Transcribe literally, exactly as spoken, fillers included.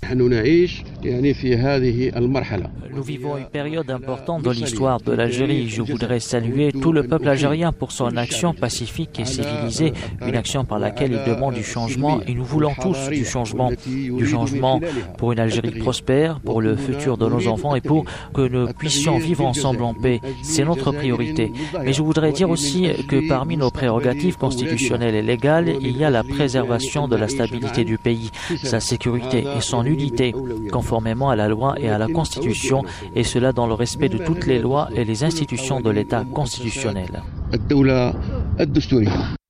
Nous vivons une période importante dans l'histoire de l'Algérie. Je voudrais saluer tout le peuple algérien pour son action pacifique et civilisée, une action par laquelle il demande du changement et nous voulons tous du changement. Du changement pour une Algérie prospère, pour le futur de nos enfants et pour que nous puissions vivre ensemble en paix. C'est notre priorité. Mais je voudrais dire aussi que parmi nos prérogatives constitutionnelles et légales, il y a la préservation de la stabilité du pays, sa sécurité et son unité, conformément à la loi et à la Constitution, et cela dans le respect de toutes les lois et les institutions de l'État constitutionnel.